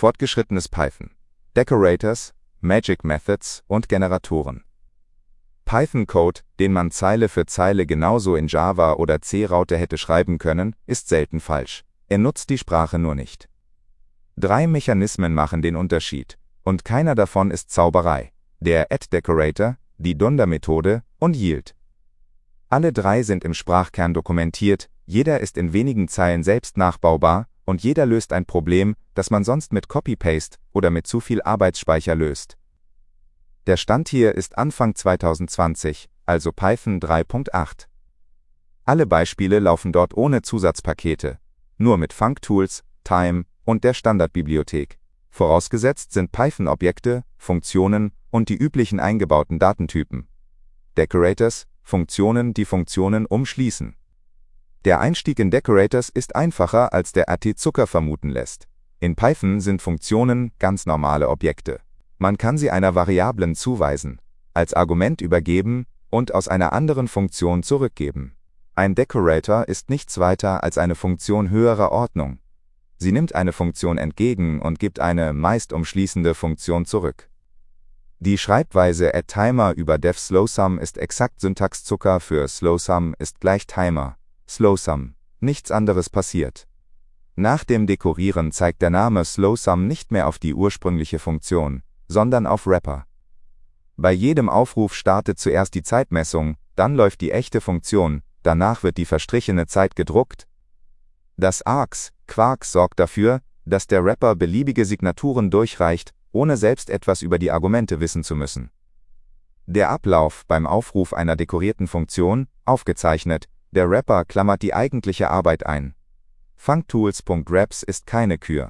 Fortgeschrittenes Python, Decorators, Magic Methods und Generatoren. Python-Code, den man Zeile für Zeile genauso in Java oder C-Raute hätte schreiben können, ist selten falsch. Er nutzt die Sprache nur nicht. 3 Mechanismen machen den Unterschied, und keiner davon ist Zauberei: der add-Decorator, die Dunder-Methode und Yield. Alle 3 sind im Sprachkern dokumentiert, jeder ist in wenigen Zeilen selbst nachbaubar und jeder löst ein Problem, das man sonst mit Copy-Paste oder mit zu viel Arbeitsspeicher löst. Der Stand hier ist Anfang 2020, also Python 3.8. Alle Beispiele laufen dort ohne Zusatzpakete, nur mit Functools, Time und der Standardbibliothek. Vorausgesetzt sind Python-Objekte, Funktionen und die üblichen eingebauten Datentypen. Decorators, Funktionen, die Funktionen umschließen. Der Einstieg in Decorators ist einfacher, als der AT-Zucker vermuten lässt. In Python sind Funktionen ganz normale Objekte. Man kann sie einer Variablen zuweisen, als Argument übergeben und aus einer anderen Funktion zurückgeben. Ein Decorator ist nichts weiter als eine Funktion höherer Ordnung. Sie nimmt eine Funktion entgegen und gibt eine meist umschließende Funktion zurück. Die Schreibweise add-Timer über def-slowSum ist exakt Syntaxzucker für slowSum ist gleich Timer, slowSum, nichts anderes passiert. Nach dem Dekorieren zeigt der Name slowSum nicht mehr auf die ursprüngliche Funktion, sondern auf Wrapper. Bei jedem Aufruf startet zuerst die Zeitmessung, dann läuft die echte Funktion, danach wird die verstrichene Zeit gedruckt. Das Quark sorgt dafür, dass der Wrapper beliebige Signaturen durchreicht, ohne selbst etwas über die Argumente wissen zu müssen. Der Ablauf beim Aufruf einer dekorierten Funktion, aufgezeichnet, der Wrapper klammert die eigentliche Arbeit ein. Functools.Wraps ist keine Kür.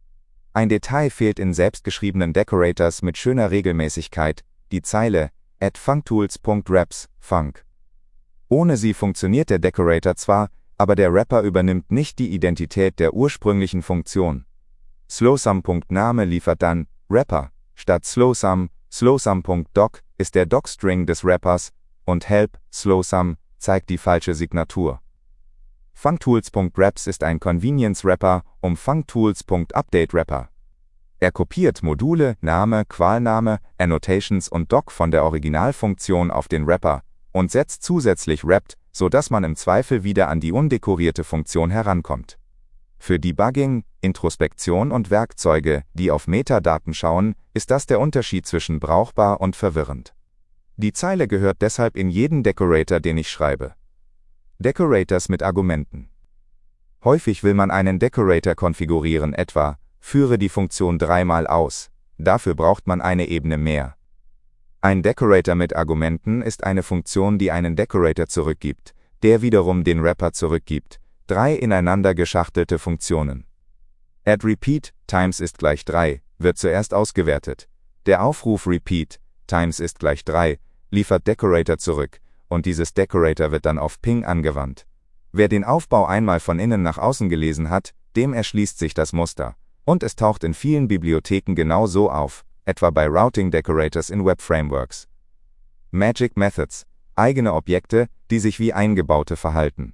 Ein Detail fehlt in selbstgeschriebenen Decorators mit schöner Regelmäßigkeit, die Zeile add functools.wraps, func. Ohne sie funktioniert der Decorator zwar, aber der Wrapper übernimmt nicht die Identität der ursprünglichen Funktion. slowSum.Name liefert dann Wrapper statt slowSum, slowSum.Doc ist der Docstring des Wrappers und help slowSum zeigt die falsche Signatur. Functools.Wraps ist ein Convenience-Wrapper um Functools.UpdateWrapper. Er kopiert Module, Name, Qualname, Annotations und Doc von der Originalfunktion auf den Wrapper und setzt zusätzlich wrapped, sodass man im Zweifel wieder an die undekorierte Funktion herankommt. Für Debugging, Introspektion und Werkzeuge, die auf Metadaten schauen, ist das der Unterschied zwischen brauchbar und verwirrend. Die Zeile gehört deshalb in jeden Decorator, den ich schreibe. Decorators mit Argumenten. Häufig will man einen Decorator konfigurieren, etwa führe die Funktion 3-mal aus. Dafür braucht man eine Ebene mehr. Ein Decorator mit Argumenten ist eine Funktion, die einen Decorator zurückgibt, der wiederum den Wrapper zurückgibt. 3 ineinander geschachtelte Funktionen. Add repeat times ist gleich 3 wird zuerst ausgewertet. Der Aufruf repeat times ist gleich 3 liefert Decorator zurück und dieses Decorator wird dann auf Ping angewandt. Wer den Aufbau einmal von innen nach außen gelesen hat, dem erschließt sich das Muster. Und es taucht in vielen Bibliotheken genau so auf, etwa bei Routing Decorators in Web Frameworks. Magic Methods, eigene Objekte, die sich wie eingebaute verhalten.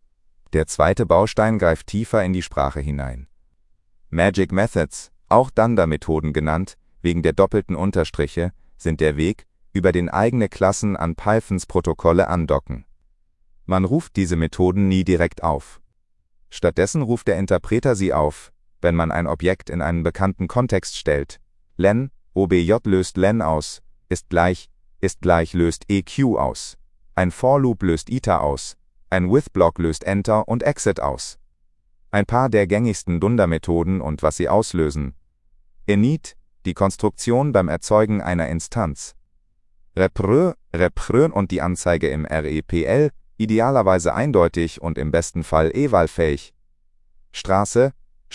Der zweite Baustein greift tiefer in die Sprache hinein. Magic Methods, auch Dunder-Methoden genannt, wegen der doppelten Unterstriche, sind der Weg, über den eigene Klassen an Pythons Protokolle andocken. Man ruft diese Methoden nie direkt auf. Stattdessen ruft der Interpreter sie auf, wenn man ein Objekt in einen bekannten Kontext stellt. Len, OBJ löst Len aus, ist gleich löst EQ aus. Ein For-Loop löst iter aus. Ein With-Block löst Enter und Exit aus. Ein paar der gängigsten Dunder-Methoden und was sie auslösen. Init, die Konstruktion beim Erzeugen einer Instanz. Reprö und die Anzeige im REPL, idealerweise eindeutig und im besten Fall evalfähig. Straße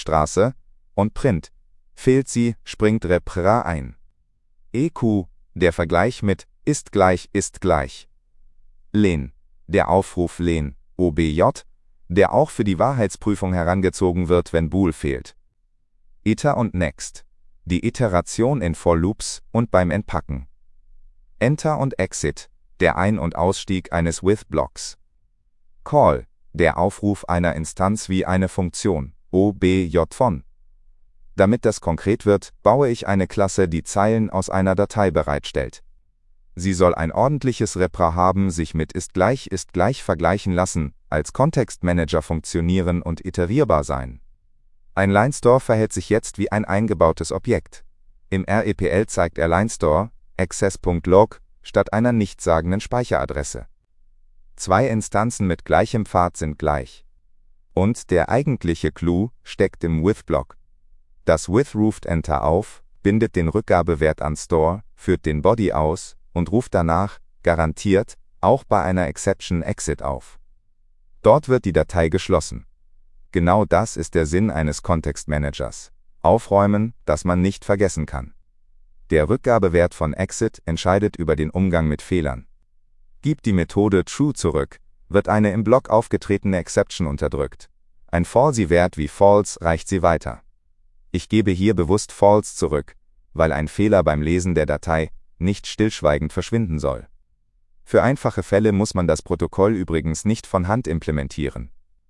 und Print. Fehlt sie, springt repr ein. EQ, der Vergleich mit ist gleich. Len, der Aufruf len, OBJ, der auch für die Wahrheitsprüfung herangezogen wird, wenn Bool fehlt. Iter und Next, die Iteration in For Loops und beim Entpacken. Enter und Exit, der Ein- und Ausstieg eines With-Blocks. Call, der Aufruf einer Instanz wie eine Funktion, OBJ von. Damit das konkret wird, baue ich eine Klasse, die Zeilen aus einer Datei bereitstellt. Sie soll ein ordentliches Repra haben, sich mit ist gleich vergleichen lassen, als Kontextmanager funktionieren und iterierbar sein. Ein Line-Store verhält sich jetzt wie ein eingebautes Objekt. Im REPL zeigt er Line-Store, access.log, statt einer nichtssagenden Speicheradresse. Zwei Instanzen mit gleichem Pfad sind gleich. Und der eigentliche Clou steckt im With-Block. Das With ruft Enter auf, bindet den Rückgabewert an Store, führt den Body aus und ruft danach, garantiert, auch bei einer Exception Exit auf. Dort wird die Datei geschlossen. Genau das ist der Sinn eines Kontextmanagers. Aufräumen, das man nicht vergessen kann. Der Rückgabewert von Exit entscheidet über den Umgang mit Fehlern. Gibt die Methode True zurück, wird eine im Block aufgetretene Exception unterdrückt. Ein Falsy-Wert wie False reicht sie weiter. Ich gebe hier bewusst False zurück, weil ein Fehler beim Lesen der Datei nicht stillschweigend verschwinden soll. Für einfache Fälle muss man das Protokoll übrigens nicht von Hand implementieren.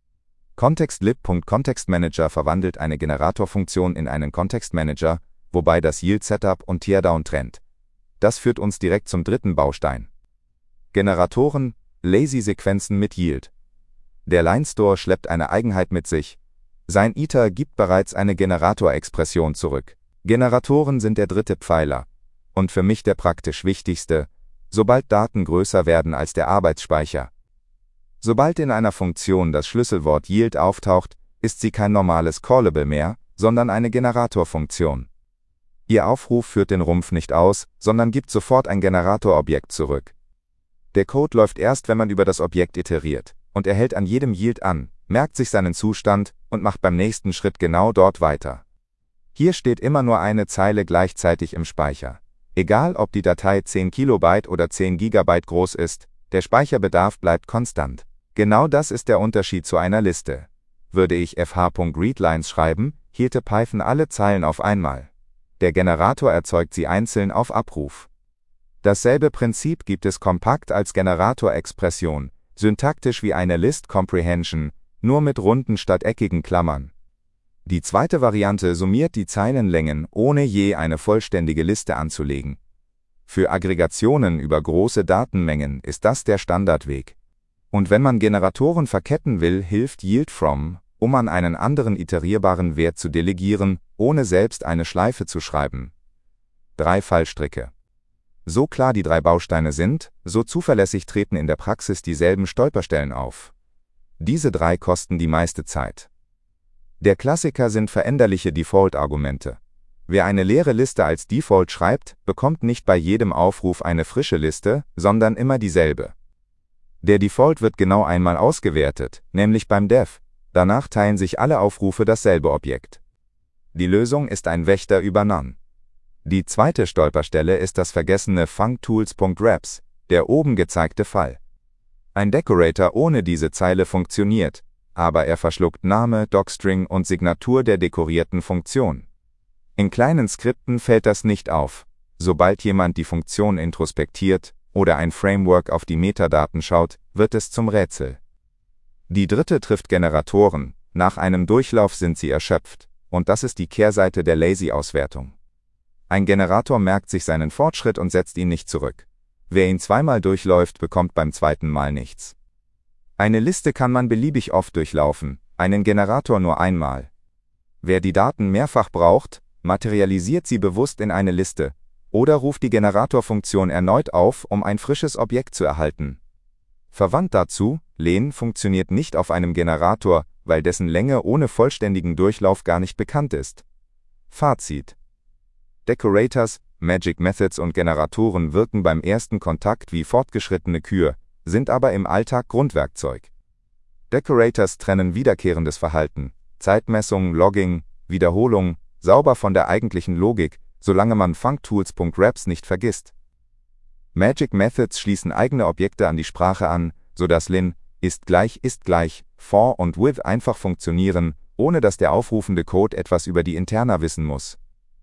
Context-lib.contextmanager verwandelt eine Generatorfunktion in einen Kontextmanager, wobei das Yield-Setup und Teardown trennt. Das führt uns direkt zum dritten Baustein. Generatoren, Lazy-Sequenzen mit Yield. Der Line-Store schleppt eine Eigenheit mit sich. Sein Iter gibt bereits eine Generatorexpression zurück. Generatoren sind der dritte Pfeiler. Und für mich der praktisch wichtigste, sobald Daten größer werden als der Arbeitsspeicher. Sobald in einer Funktion das Schlüsselwort Yield auftaucht, ist sie kein normales Callable mehr, sondern eine Generatorfunktion. Ihr Aufruf führt den Rumpf nicht aus, sondern gibt sofort ein Generatorobjekt zurück. Der Code läuft erst, wenn man über das Objekt iteriert, und er hält an jedem Yield an, merkt sich seinen Zustand und macht beim nächsten Schritt genau dort weiter. Hier steht immer nur eine Zeile gleichzeitig im Speicher. Egal, ob die Datei 10 Kilobyte oder 10 Gigabyte groß ist, der Speicherbedarf bleibt konstant. Genau das ist der Unterschied zu einer Liste. Würde ich fh.readlines schreiben, hielte Python alle Zeilen auf einmal. Der Generator erzeugt sie einzeln auf Abruf. Dasselbe Prinzip gibt es kompakt als Generatorexpression, syntaktisch wie eine List Comprehension, nur mit runden statt eckigen Klammern. Die zweite Variante summiert die Zeilenlängen, ohne je eine vollständige Liste anzulegen. Für Aggregationen über große Datenmengen ist das der Standardweg. Und wenn man Generatoren verketten will, hilft YieldFrom, um an einen anderen iterierbaren Wert zu delegieren, ohne selbst eine Schleife zu schreiben. 3 Fallstricke. So klar die 3 Bausteine sind, so zuverlässig treten in der Praxis dieselben Stolperstellen auf. Diese 3 kosten die meiste Zeit. Der Klassiker sind veränderliche Default-Argumente. Wer eine leere Liste als Default schreibt, bekommt nicht bei jedem Aufruf eine frische Liste, sondern immer dieselbe. Der Default wird genau einmal ausgewertet, nämlich beim Def. Danach teilen sich alle Aufrufe dasselbe Objekt. Die Lösung ist ein Wächter über None. Die zweite Stolperstelle ist das vergessene functools.grabs, der oben gezeigte Fall. Ein Decorator ohne diese Zeile funktioniert, aber er verschluckt Name, Docstring und Signatur der dekorierten Funktion. In kleinen Skripten fällt das nicht auf. Sobald jemand die Funktion introspektiert oder ein Framework auf die Metadaten schaut, wird es zum Rätsel. Die dritte trifft Generatoren, nach einem Durchlauf sind sie erschöpft, und das ist die Kehrseite der Lazy-Auswertung. Ein Generator merkt sich seinen Fortschritt und setzt ihn nicht zurück. Wer ihn zweimal durchläuft, bekommt beim zweiten Mal nichts. Eine Liste kann man beliebig oft durchlaufen, einen Generator nur einmal. Wer die Daten mehrfach braucht, materialisiert sie bewusst in eine Liste oder ruft die Generatorfunktion erneut auf, um ein frisches Objekt zu erhalten. Verwandt dazu, len funktioniert nicht auf einem Generator, weil dessen Länge ohne vollständigen Durchlauf gar nicht bekannt ist. Fazit: Decorators, Magic Methods und Generatoren wirken beim ersten Kontakt wie fortgeschrittene Kühe, sind aber im Alltag Grundwerkzeug. Decorators trennen wiederkehrendes Verhalten, Zeitmessung, Logging, Wiederholung, sauber von der eigentlichen Logik, solange man functools.grabs nicht vergisst. Magic Methods schließen eigene Objekte an die Sprache an, sodass len, ist gleich, for und with einfach funktionieren, ohne dass der aufrufende Code etwas über die Interna wissen muss.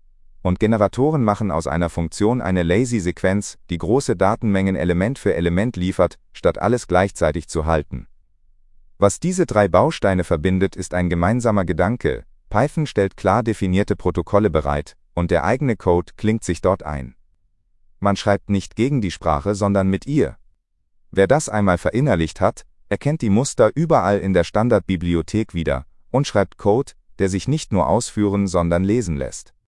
Und Generatoren machen aus einer Funktion eine Lazy-Sequenz, die große Datenmengen Element für Element liefert, statt alles gleichzeitig zu halten. Was diese 3 Bausteine verbindet, ist ein gemeinsamer Gedanke: Python stellt klar definierte Protokolle bereit, und der eigene Code klingt sich dort ein. Man schreibt nicht gegen die Sprache, sondern mit ihr. Wer das einmal verinnerlicht hat, erkennt die Muster überall in der Standardbibliothek wieder und schreibt Code, der sich nicht nur ausführen, sondern lesen lässt.